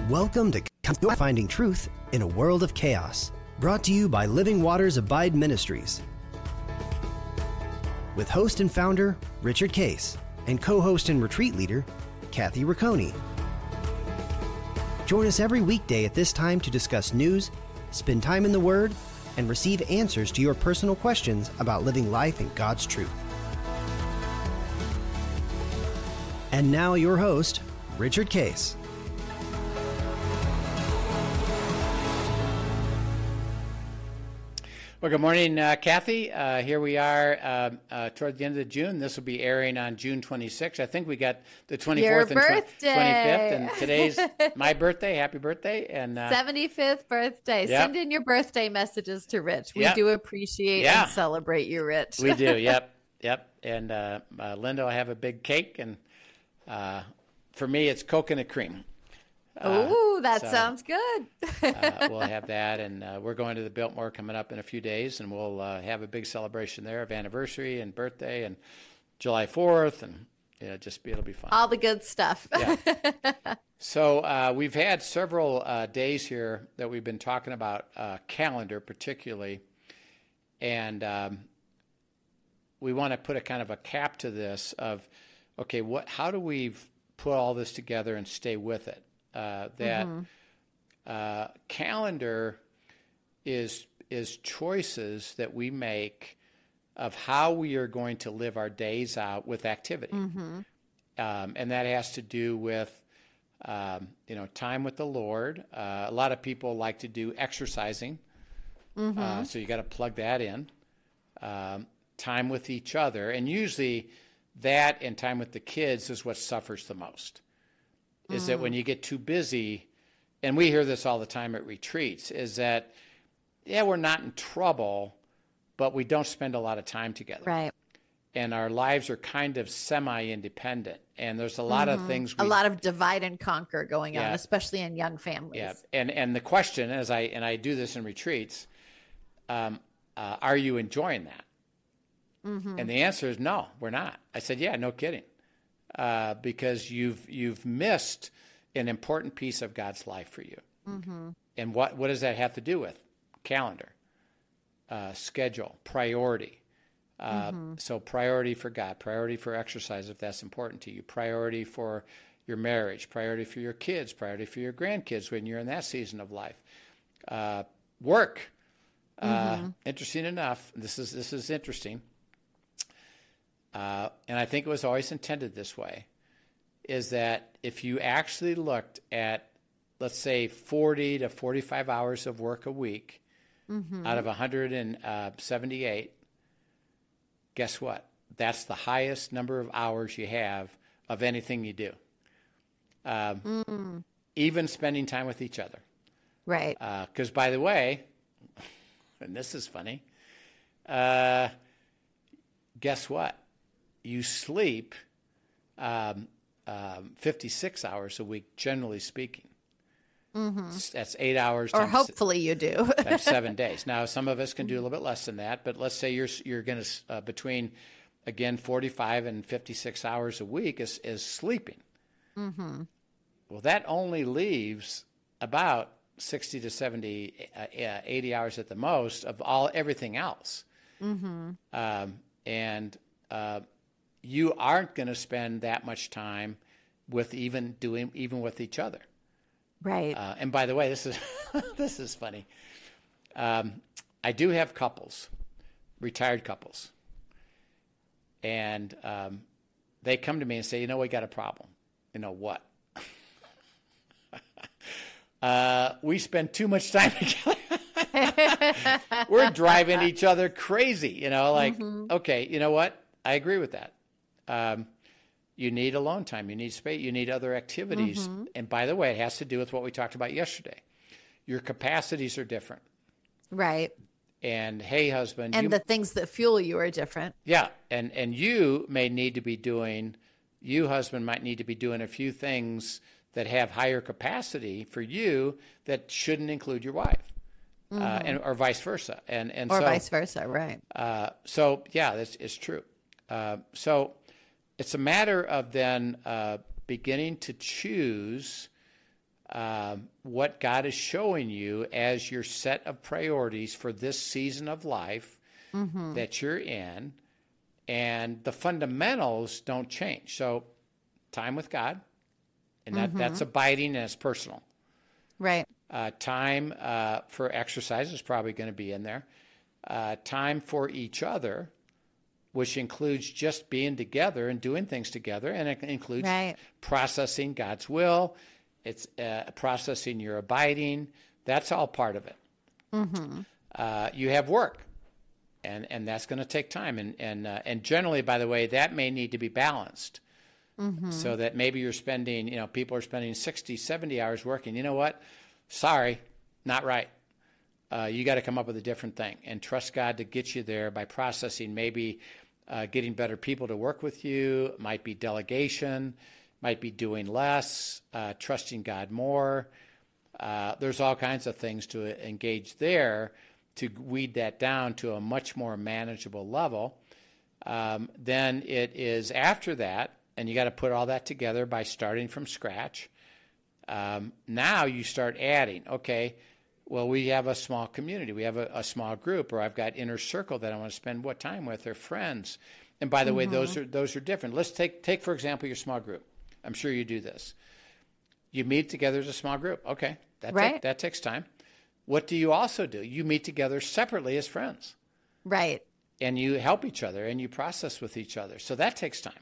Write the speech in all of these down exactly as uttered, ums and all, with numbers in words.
Welcome to Finding Truth in a World of Chaos, brought to you by Living Waters Abide Ministries. With host and founder, Richard Case, and co-host and retreat leader, Kathy Riccone. Join us every weekday at this time to discuss news, spend time in the Word, and receive answers to your personal questions about living life in God's truth. And now your host, Richard Case. Well, good morning, uh, Kathy. Uh, here we are uh, uh, toward the end of June. This will be airing on June twenty-sixth. I think we got the twenty-fourth Your and birthday. twenty-fifth, and today's my birthday. Happy birthday. And uh, seventy-fifth birthday. Yep. Send in your birthday messages to Rich. We Yep. do appreciate Yeah. and celebrate you, Rich. we do. Yep. Yep. And uh, uh, Linda will have a big cake. And uh, for me, it's coconut cream. Uh, Oh, that so, sounds good. uh, we'll have that, and uh, we're going to the Biltmore coming up in a few days, and we'll uh, have a big celebration there of anniversary and birthday and July fourth, and you know, just be, it'll be fun. All the good stuff. Yeah. So uh, we've had several uh, days here that we've been talking about uh, calendar, particularly, and um, we want to put a kind of a cap to this of, okay, what? How do we put all this together and stay with it? Uh, that Mm-hmm. uh, calendar is is choices that we make of how we are going to live our days out with activity, Mm-hmm. um, and that has to do with um, you know time with the Lord. Uh, a lot of people like to do exercising, Mm-hmm. uh, so you got to plug that in. Um, time with each other, and usually that and time with the kids is what suffers the most. Is that when you get too busy, and we hear this all the time at retreats, is that, yeah, we're not in trouble, but we don't spend a lot of time together. Right. And our lives are kind of semi-independent. And there's a lot of things. We, A lot of divide and conquer going on, Yeah. especially in young families. Yeah. And, and the question, as I, and I do this in retreats, um, uh, are you enjoying that? Mm-hmm. And the answer is no, we're not. I said, yeah, no kidding. Uh, because you've you've missed an important piece of God's life for you. Mm-hmm. And what, what does that have to do with? Calendar, uh, schedule, priority. Uh, Mm-hmm. So priority for God, priority for exercise if that's important to you, priority for your marriage, priority for your kids, priority for your grandkids when you're in that season of life. Uh, work. Uh, Mm-hmm. Interesting enough, this is this is interesting. Uh, and I think it was always intended this way, is that if you actually looked at, let's say, forty to forty-five hours of work a week Mm-hmm. out of one hundred seventy-eight, guess what? That's the highest number of hours you have of anything you do. Um, Mm. Even spending time with each other. Right. Because, by the way, and this is funny, uh, guess what? You sleep um, um, fifty-six hours a week, generally speaking. Mm-hmm. That's eight hours. Or times, hopefully you do. times seven days. Now, some of us can do a little bit less than that, but let's say you're you're going to uh, between, again, forty-five and fifty-six hours a week is is sleeping. Mm-hmm. Well, that only leaves about sixty to seventy, uh, eighty hours at the most of all everything else. Mm-hmm. Um, and uh, you aren't going to spend that much time with even doing even with each other. Right. Uh, and by the way, this is this is funny. Um, I do have couples, retired couples, and um, they come to me and say, "You know, we got a problem." You know what? uh, we spend too much time together. We're driving each other crazy. You know, like, Mm-hmm. okay, you know what? I agree with that. Um, you need alone time. You need space. You need other activities. Mm-hmm. And by the way, it has to do with what we talked about yesterday. Your capacities are different. Right. And hey, husband, And you, the things that fuel you are different. yeah, and and you may need to be doing. You, husband, might need to be doing a few things that have higher capacity for you that shouldn't include your wife, Mm-hmm. uh, and or vice versa. And and Or so, vice versa. Right. Uh, so yeah, that's it's true. Uh, so it's a matter of then uh, beginning to choose um, what God is showing you as your set of priorities for this season of life mm-hmm. that you're in, and the fundamentals don't change. So time with God, and that, mm-hmm. that's abiding and it's personal. Right. Uh, time uh, for exercise is probably going to be in there. Uh, time for each other, which includes just being together and doing things together, and it includes right. processing God's will. It's uh, processing your abiding. That's all part of it. Mm-hmm. Uh, you have work, and, and that's going to take time. And and uh, and generally, by the way, that may need to be balanced. Mm-hmm. So that maybe you're spending, you know, people are spending sixty, seventy hours working. You know what? Sorry, not right. Uh, you got to come up with a different thing and trust God to get you there by processing, maybe uh, getting better people to work with you, might be delegation, might be doing less, uh, trusting God more. Uh, there's all kinds of things to engage there to weed that down to a much more manageable level. Um, then it is after that, and you got to put all that together by starting from scratch. Um, now you start adding, okay, well, we have a small community. We have a, a small group, or I've got inner circle that I want to spend what time with, or friends. And by the mm-hmm. way, those are those are different. Let's take, take, for example, your small group. I'm sure you do this. You meet together as a small group. Okay, that, right. take, that takes time. What do you also do? You meet together separately as friends. Right. And you help each other, and you process with each other. So that takes time.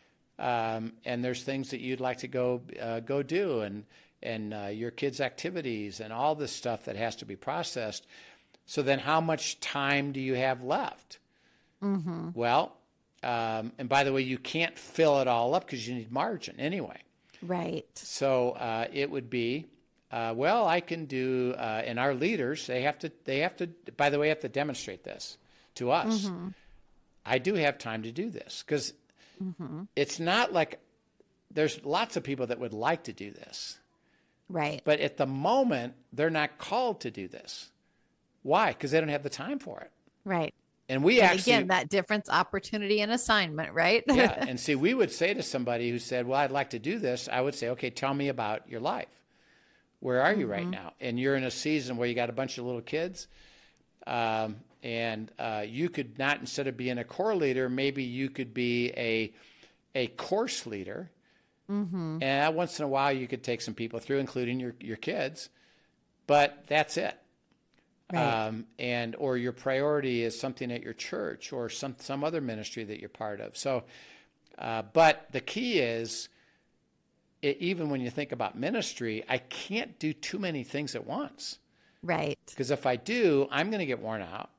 Um, and there's things that you'd like to go uh, go do, and and uh, your kids' activities, and all this stuff that has to be processed. So then how much time do you have left? Mm-hmm. Well, um, and by the way, you can't fill it all up because you need margin anyway. Right. So uh, it would be, uh, well, I can do, uh, and our leaders, they have to, they have to, by the way, have to demonstrate this to us. Mm-hmm. I do have time to do this, because mm-hmm. it's not like there's lots of people that would like to do this. Right. But at the moment, they're not called to do this. Why? Because they don't have the time for it. Right. And we and actually... Again, that difference, opportunity, and assignment, right? Yeah. And see, we would say to somebody who said, well, I'd like to do this, I would say, okay, tell me about your life. Where are you mm-hmm. right now? And you're in a season where you got a bunch of little kids, um, and uh, you could not, instead of being a core leader, maybe you could be a a course leader. Mm-hmm. And once in a while, you could take some people through, including your, your kids, but that's it. Right. Um, and or your priority is something at your church or some some other ministry that you're part of. So, uh, but the key is, it, even when you think about ministry, I can't do too many things at once. Right. Because if I do, I'm going to get worn out.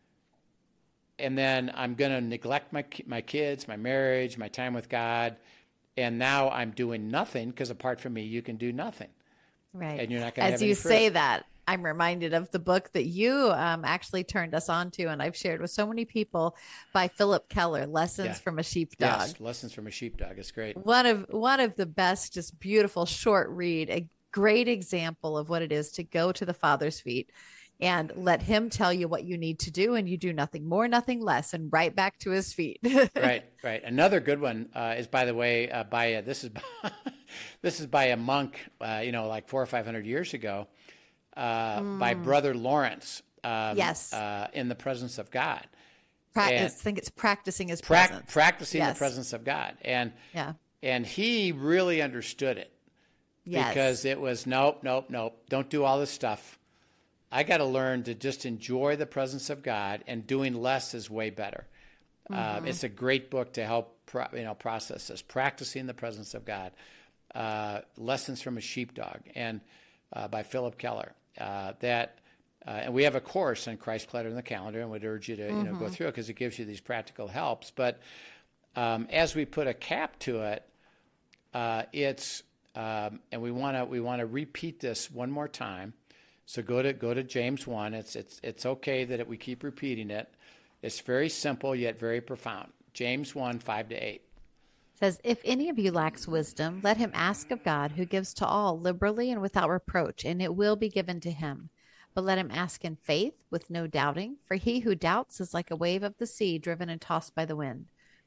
And then I'm going to neglect my my kids, my marriage, my time with God. And now I'm doing nothing, because apart from me, you can do nothing. Right. And you're not going to have As any you fruit. say that, I'm reminded of the book that you um, actually turned us on to, and I've shared with so many people, by Philip Keller, Lessons Yeah. from a Sheepdog. Yes, Lessons from a Sheepdog. It's great. One of one of the best, just beautiful short read, a great example of what it is to go to the Father's feet and let him tell you what you need to do, and you do nothing more, nothing less, and right back to his feet. Right, right. Another good one uh, is, by the way, uh, by a, this is this is by a monk, uh, you know, like four or five hundred years ago, uh, mm. by Brother Lawrence. Um, yes. Uh, in the presence of God. Practice. I think it's practicing his pra- presence. Practicing yes. the presence of God, and yeah, and he really understood it. Yes. Because it was nope, nope, nope. Don't do all this stuff. I got to learn to just enjoy the presence of God, and doing less is way better. Mm-hmm. Uh, it's a great book to help pro, you know process this. Practicing the presence of God, uh, Lessons from a Sheepdog, and uh, by Philip Keller. Uh, that uh, and we have a course on Christ Clutter in the calendar, and would urge you to mm-hmm. you know go through it, because it gives you these practical helps. But um, as we put a cap to it, uh, it's um, and we want to we want to repeat this one more time. So go to go to James one. It's it's it's okay that it, we keep repeating it. It's very simple yet very profound. James one, five to eight. It says, if any of you lacks wisdom, let him ask of God, who gives to all liberally and without reproach, and it will be given to him. But let him ask in faith, with no doubting, for he who doubts is like a wave of the sea driven and tossed by the wind.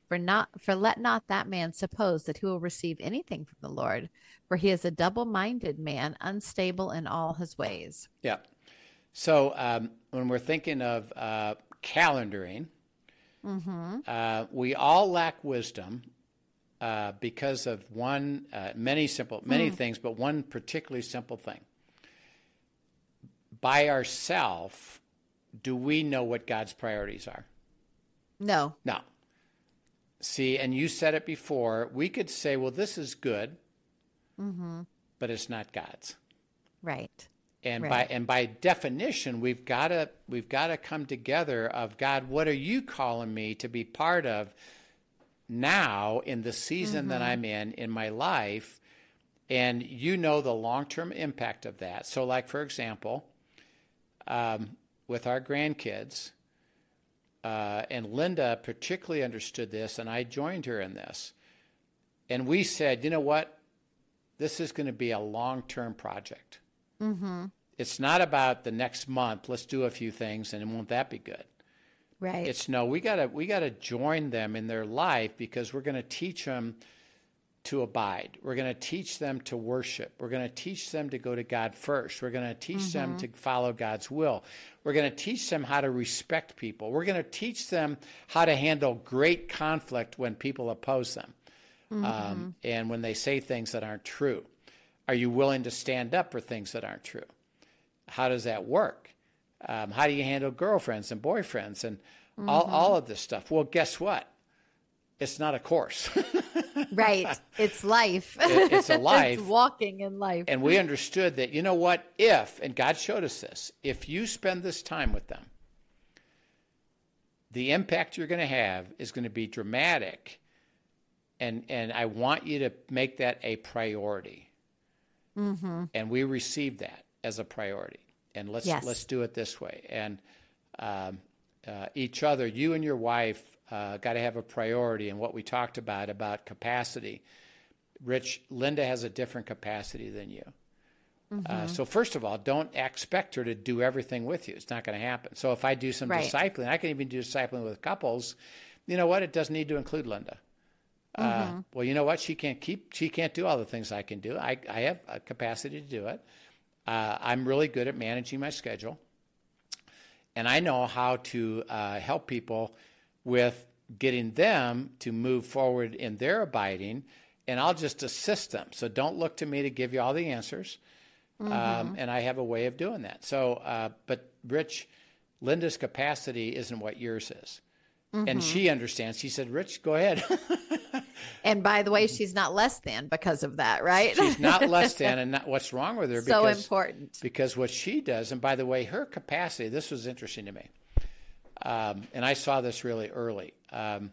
For not for let not that man suppose that he will receive anything from the Lord, for he is a double-minded man, unstable in all his ways. Yeah. So um, when we're thinking of uh, calendaring, mm-hmm. uh, we all lack wisdom uh, because of one, uh, many simple, many mm. things, but one particularly simple thing. By ourselves, do we know what God's priorities are? No. No. See, and you said it before, we could say, well, this is good, mm-hmm. but it's not God's. Right. And right. by and by definition, we've got to we've got to come together of, God, what are you calling me to be part of now in the season mm-hmm. that I'm in in my life? And you know the long-term impact of that. So like, for example, um, with our grandkids, uh, and Linda particularly understood this, and I joined her in this. And we said, you know what? This is going to be a long-term project. Mm-hmm. It's not about the next month. Let's do a few things, and won't that be good? Right. It's no. We gotta we gotta join them in their life because we're going to teach them to abide. We're going to teach them to worship. We're going to teach them to go to God first. We're going to teach mm-hmm. them to follow God's will. We're going to teach them how to respect people. We're going to teach them how to handle great conflict when people oppose them, mm-hmm. um, and when they say things that aren't true. Are you willing to stand up for things that aren't true? How does that work? Um, how do you handle girlfriends and boyfriends and mm-hmm. all, all of this stuff? Well, guess what? It's not a course. Right. It's life. It, it's a life. It's walking in life. And we understood that, you know what, if, and God showed us this, if you spend this time with them, the impact you're going to have is going to be dramatic. And, and I want you to make that a priority. Mm-hmm. And we received that as a priority. And let's yes. let's do it this way. And um, uh, each other, you and your wife, uh, got to have a priority in what we talked about, about capacity. Rich, Linda has a different capacity than you. Mm-hmm. Uh, so first of all, don't expect her to do everything with you. It's not going to happen. So if I do some right. discipling, I can even do discipling with couples. You know what? It doesn't need to include Linda. Mm-hmm. Uh, well, you know what? She can't keep. She can't do all the things I can do. I, I have a capacity to do it. Uh, I'm really good at managing my schedule, and I know how to uh, help people with getting them to move forward in their abiding, and I'll just assist them. So don't look to me to give you all the answers, mm-hmm. um, and I have a way of doing that. So, uh, but Rich, Linda's capacity isn't what yours is. Mm-hmm. And she understands. She said, Rich, go ahead. And by the way, she's not less than because of that, right? She's not less than. And not, what's wrong with her? So because, important. Because what she does, and by the way, her capacity, this was interesting to me. Um, and I saw this really early. Um,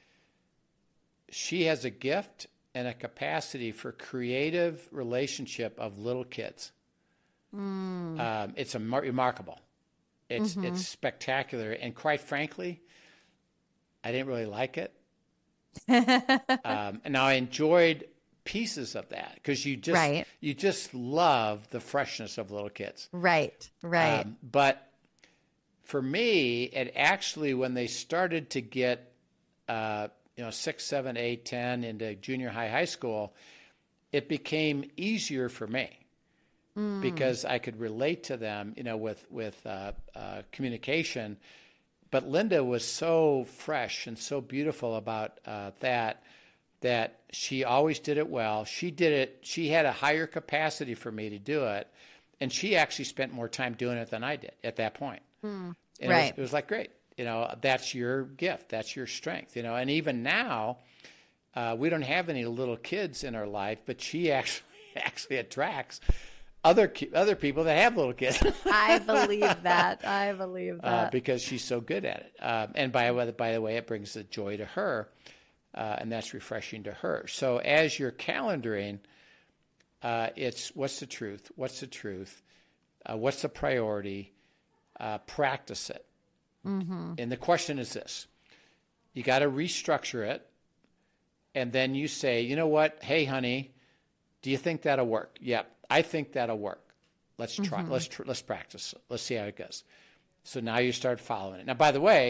she has a gift and a capacity for creative relationship of little kids. Mm. Um, it's a mar- remarkable. It's mm-hmm. it's spectacular. And quite frankly, I didn't really like it. um, and now I enjoyed pieces of that because you just right. you just love the freshness of little kids. Right, right. Um, but for me, it actually, when they started to get, uh, you know, six, seven, eight, ten into junior high, high school, it became easier for me mm. because I could relate to them, you know, with with uh, uh, communication. But Linda was so fresh and so beautiful about uh, that, that she always did it well. She did it. She had a higher capacity for me to do it. And she actually spent more time doing it than I did at that point. Mm, and right. it was, it was like, great. You know, that's your gift. That's your strength. You know, and even now, uh, we don't have any little kids in our life, but she actually actually attracts Other other people that have little kids. I believe that. I believe that. Uh, because she's so good at it. Um, and by, by the way, it brings the joy to her, uh, and that's refreshing to her. So as you're calendaring, uh, it's what's the truth? What's the truth? Uh, what's the priority? Uh, practice it. Mm-hmm. And the question is this. You got to restructure it, and then you say, you know what? Hey, honey, do you think that'll work? Yep. I think that'll work. Let's try. Mm-hmm. Let's tr- let's practice. Let's see how it goes. So now you start following it. Now, by the way,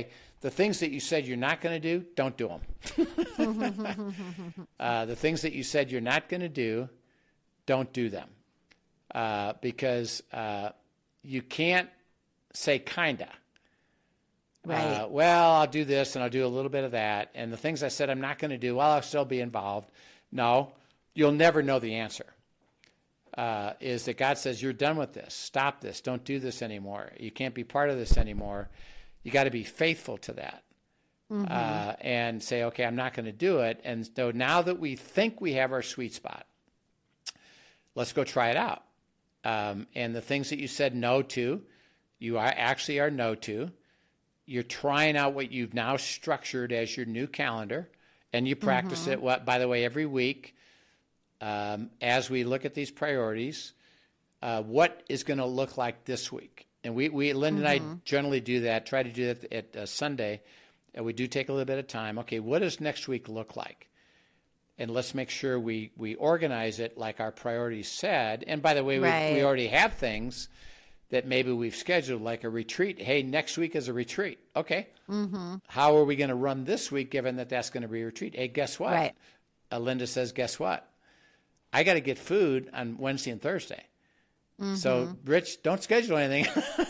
the things that you said you're not going to do, don't do them. uh, the things that you said you're not going to do, don't do them. Uh, because uh, you can't say kinda. Right. Uh, well, I'll do this and I'll do a little bit of that. And the things I said I'm not going to do, well, I'll still be involved. No, you'll never know the answer. Uh, is that God says, you're done with this. Stop this. Don't do this anymore. You can't be part of this anymore. You got to be faithful to that. Mm-hmm. Uh, and say, okay, I'm not going to do it. And so now that we think we have our sweet spot, let's go try it out. Um, and the things that you said no to, you are actually are no to. You're trying out what you've now structured as your new calendar, and you practice mm-hmm. it, what, by the way, every week. Um, as we look at these priorities, uh, what is going to look like this week? And we, we Linda mm-hmm. and I generally do that, try to do that at uh, Sunday, and we do take a little bit of time. Okay, what does next week look like? And let's make sure we, we organize it like our priorities said. And by the way, right. we, we already have things that maybe we've scheduled, like a retreat. Hey, next week is a retreat. Okay. Mm-hmm. How are we going to run this week, given that that's going to be a retreat? Hey, guess what? Right. Uh, Linda says, guess what? I got to get food on Wednesday and Thursday. Mm-hmm. So, Rich, don't schedule anything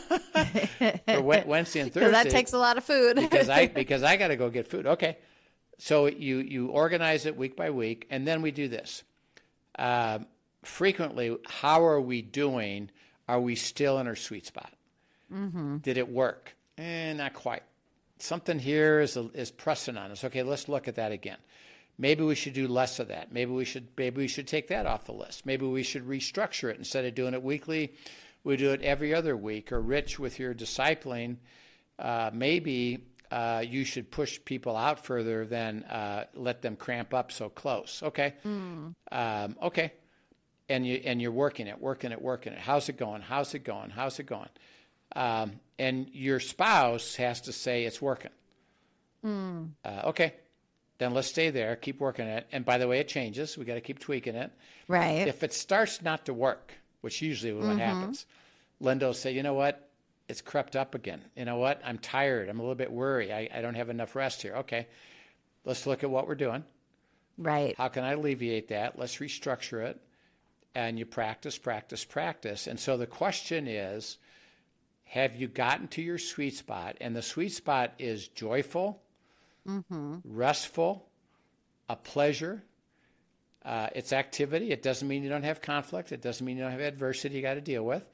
for Wednesday and Thursday. Because that takes a lot of food. because I because I got to go get food. Okay. So you, you organize it week by week, and then we do this. Uh, frequently, how are we doing? Are we still in our sweet spot? Mm-hmm. Did it work? Eh, not quite. Something here is is pressing on us. Okay, let's look at that again. Maybe we should do less of that. Maybe we should maybe we should take that off the list. Maybe we should restructure it. Instead of doing it weekly, we do it every other week. Or Rich, with your discipling, uh, maybe uh, you should push people out further than uh, let them cramp up so close. Okay, mm. um, okay, and you and you're working it, working it, working it. How's it going? How's it going? How's it going? Um, and your spouse has to say it's working. Mm. Uh, okay. Then let's stay there, keep working it. And by the way, it changes. We got to keep tweaking it. Right. If it starts not to work, which usually is what mm-hmm. happens, Linda will say, you know what? It's crept up again. You know what? I'm tired. I'm a little bit worried. I, I don't have enough rest here. Okay. Let's look at what we're doing. Right. How can I alleviate that? Let's restructure it. And you practice, practice, practice. And so the question is, have you gotten to your sweet spot? And the sweet spot is joyful, mm-hmm. restful, a pleasure. Uh, it's activity. It doesn't mean you don't have conflict. It doesn't mean you don't have adversity you got to deal with.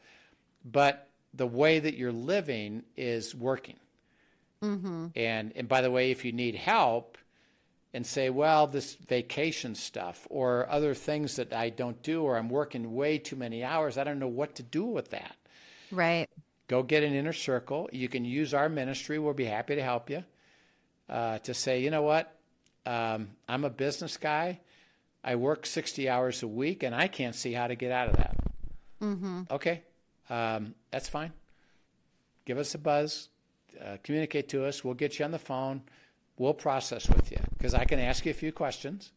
But the way that you're living is working. Mm-hmm. And and by the way, if you need help and say, well, this vacation stuff or other things that I don't do, or I'm working way too many hours, I don't know what to do with that. Right. Go get an inner circle. You can use our ministry. We'll be happy to help you. Uh, to say, you know what, um, I'm a business guy. I work sixty hours a week, and I can't see how to get out of that. Mm-hmm. Okay, um, that's fine. Give us a buzz. Uh, communicate to us. We'll get you on the phone. We'll process with you, because I can ask you a few questions.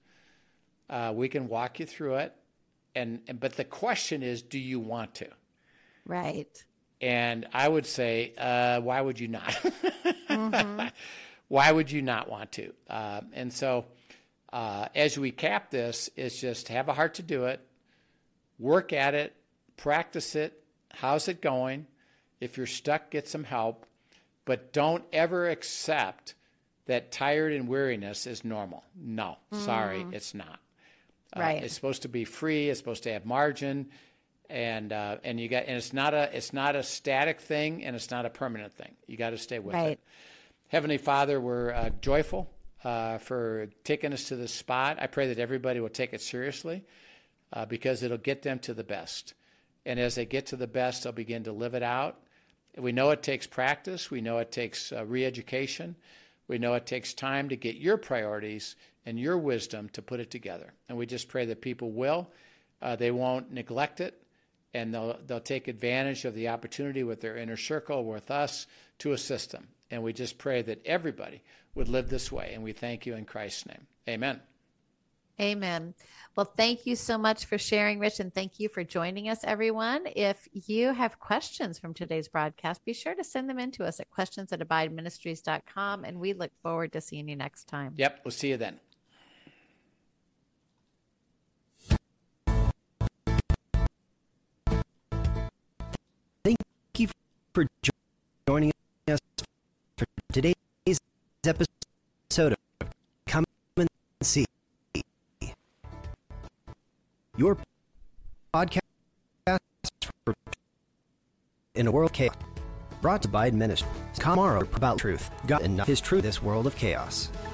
Uh, we can walk you through it. And, and but the question is, do you want to? Right. And I would say, uh, why would you not? Mm-hmm. Why would you not want to? Uh, and so uh, as we cap this, it's just have a heart to do it, work at it, practice it. How's it going? If you're stuck, get some help. But don't ever accept that tired and weariness is normal. No, mm-hmm. sorry, it's not. Right. Uh, it's supposed to be free. It's supposed to have margin. And uh, and you got and it's not a it's not a static thing, and it's not a permanent thing. You got to stay with right. it. Heavenly Father, we're uh, joyful uh, for taking us to this spot. I pray that everybody will take it seriously uh, because it'll get them to the best. And as they get to the best, they'll begin to live it out. We know it takes practice. We know it takes uh, re-education. We know it takes time to get your priorities and your wisdom to put it together. And we just pray that people will. Uh, they won't neglect it. And they'll, they'll take advantage of the opportunity with their inner circle, with us, to assist them. And we just pray that everybody would live this way. And we thank you in Christ's name. Amen. Amen. Well, thank you so much for sharing, Rich, and thank you for joining us, everyone. If you have questions from today's broadcast, be sure to send them in to us at questions at abide ministries dot com, and we look forward to seeing you next time. Yep, we'll see you then. Thank you for joining us for today's episode of Come and See, your podcast for in a world of chaos. Brought to Abide Ministries. Tomorrow about truth, God and not his truth, this world of chaos.